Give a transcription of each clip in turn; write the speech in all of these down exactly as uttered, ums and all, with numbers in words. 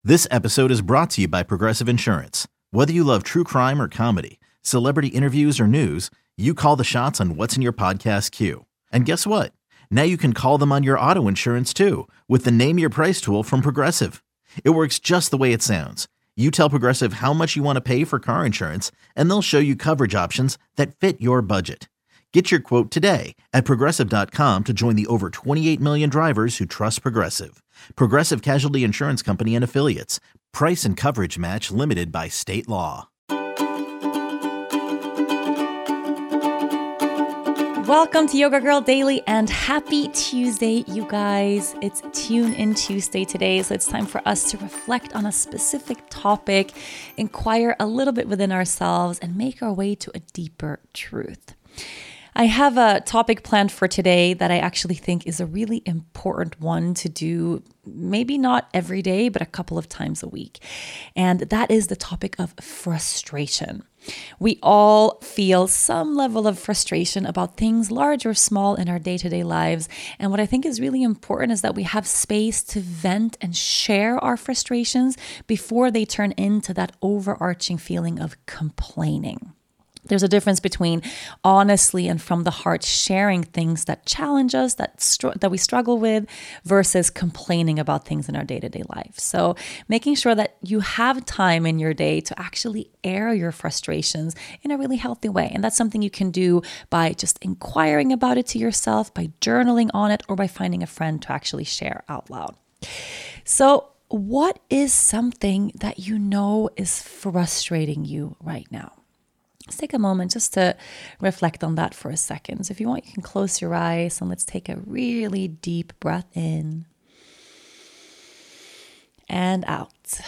This episode is brought to you by Progressive Insurance. Whether you love true crime or comedy, celebrity interviews or news, you call the shots on what's in your podcast queue. And guess what? Now you can call them on your auto insurance too with the Name Your Price tool from Progressive. It works just the way it sounds. You tell Progressive how much you want to pay for car insurance, and they'll show you coverage options that fit your budget. Get your quote today at progressive dot com to join the over twenty-eight million drivers who trust Progressive. Progressive Casualty Insurance Company and Affiliates. Price and coverage match limited by state law. Welcome to Yoga Girl Daily and happy Tuesday, you guys. It's Tune In Tuesday today, so it's time for us to reflect on a specific topic, inquire a little bit within ourselves, and make our way to a deeper truth. I have a topic planned for today that I actually think is a really important one to do, maybe not every day, but a couple of times a week. And that is the topic of frustration. We all feel some level of frustration about things large or small in our day-to-day lives. And what I think is really important is that we have space to vent and share our frustrations before they turn into that overarching feeling of complaining. There's a difference between honestly and from the heart sharing things that challenge us, that str- that we struggle with, versus complaining about things in our day-to-day life. So making sure that you have time in your day to actually air your frustrations in a really healthy way. And that's something you can do by just inquiring about it to yourself, by journaling on it, or by finding a friend to actually share out loud. So what is something that you know is frustrating you right now? Let's take a moment just to reflect on that for a second. So if you want, you can close your eyes and let's take a really deep breath in and out.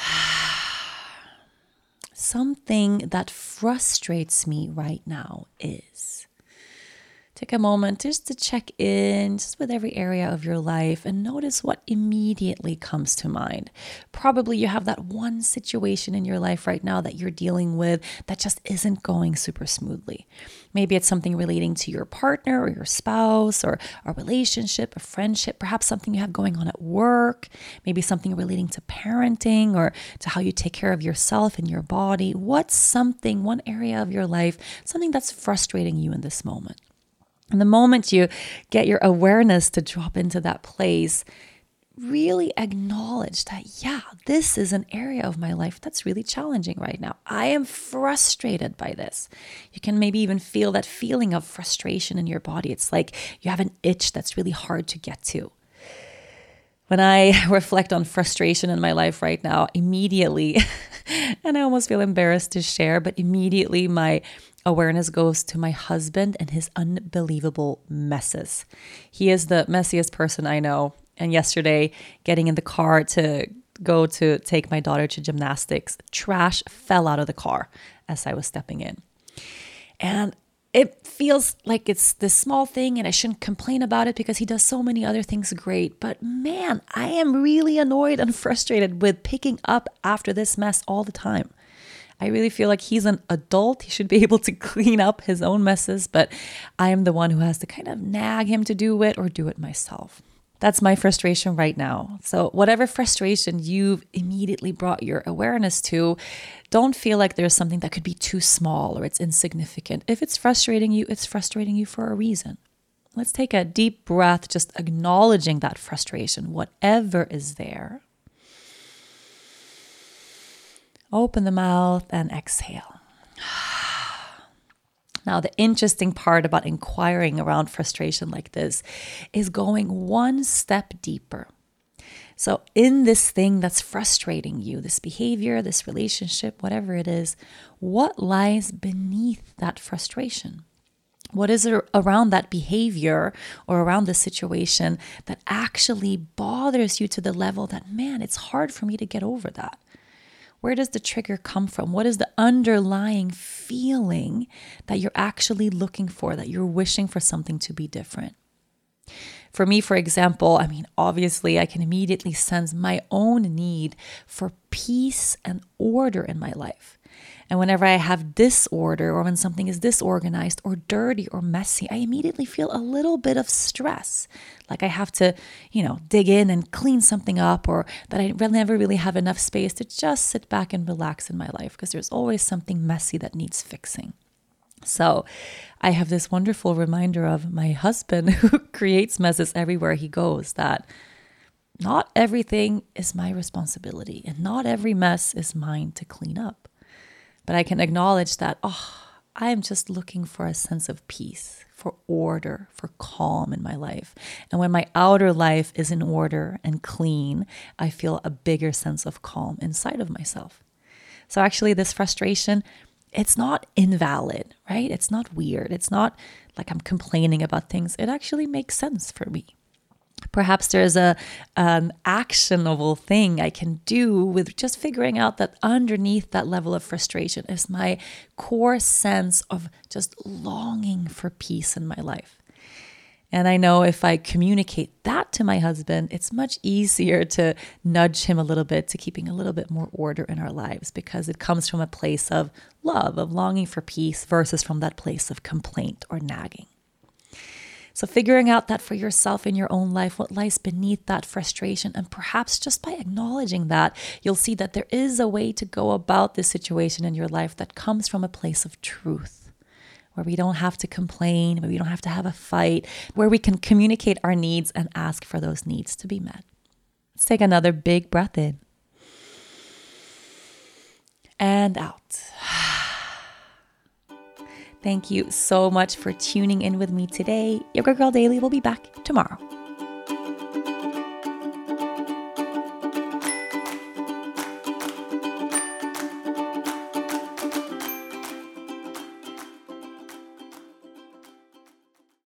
Something that frustrates me right now is... Take a moment just to check in just with every area of your life and notice what immediately comes to mind. Probably you have that one situation in your life right now that you're dealing with that just isn't going super smoothly. Maybe it's something relating to your partner or your spouse or a relationship, a friendship, perhaps something you have going on at work, maybe something relating to parenting or to how you take care of yourself and your body. What's something, one area of your life, something that's frustrating you in this moment? And the moment you get your awareness to drop into that place, really acknowledge that, yeah, this is an area of my life that's really challenging right now. I am frustrated by this. You can maybe even feel that feeling of frustration in your body. It's like you have an itch that's really hard to get to. When I reflect on frustration in my life right now, immediately, and I almost feel embarrassed to share, but immediately my awareness goes to my husband and his unbelievable messes. He is the messiest person I know. And yesterday, getting in the car to go to take my daughter to gymnastics, trash fell out of the car as I was stepping in. And it feels like it's this small thing and I shouldn't complain about it because he does so many other things great. But man, I am really annoyed and frustrated with picking up after this mess all the time. I really feel like he's an adult. He should be able to clean up his own messes, but I am the one who has to kind of nag him to do it or do it myself. That's my frustration right now. So whatever frustration you've immediately brought your awareness to, don't feel like there's something that could be too small or it's insignificant. If it's frustrating you, it's frustrating you for a reason. Let's take a deep breath, just acknowledging that frustration, whatever is there. Open the mouth and exhale. Now, the interesting part about inquiring around frustration like this is going one step deeper. So in this thing that's frustrating you, this behavior, this relationship, whatever it is, what lies beneath that frustration? What is it around that behavior or around the situation that actually bothers you to the level that, man, it's hard for me to get over that? Where does the trigger come from? What is the underlying feeling that you're actually looking for, that you're wishing for something to be different? For me, for example, I mean, obviously I can immediately sense my own need for peace and order in my life. And whenever I have disorder, or when something is disorganized or dirty or messy, I immediately feel a little bit of stress. Like I have to, you know, dig in and clean something up, or that I really never really have enough space to just sit back and relax in my life, because there's always something messy that needs fixing. So I have this wonderful reminder of my husband, who creates messes everywhere he goes, that not everything is my responsibility and not every mess is mine to clean up. But I can acknowledge that, oh, I am just looking for a sense of peace, for order, for calm in my life. And when my outer life is in order and clean, I feel a bigger sense of calm inside of myself. So actually this frustration, it's not invalid, right? It's not weird. It's not like I'm complaining about things. It actually makes sense for me. Perhaps there's a an actionable thing I can do with just figuring out that underneath that level of frustration is my core sense of just longing for peace in my life. And I know if I communicate that to my husband, it's much easier to nudge him a little bit to keeping a little bit more order in our lives, because it comes from a place of love, of longing for peace, versus from that place of complaint or nagging. So figuring out that for yourself in your own life, what lies beneath that frustration, and perhaps just by acknowledging that, you'll see that there is a way to go about this situation in your life that comes from a place of truth, where we don't have to complain, where we don't have to have a fight, where we can communicate our needs and ask for those needs to be met. Let's take another big breath in and out. Thank you so much for tuning in with me today. Yoga Girl Daily will be back tomorrow.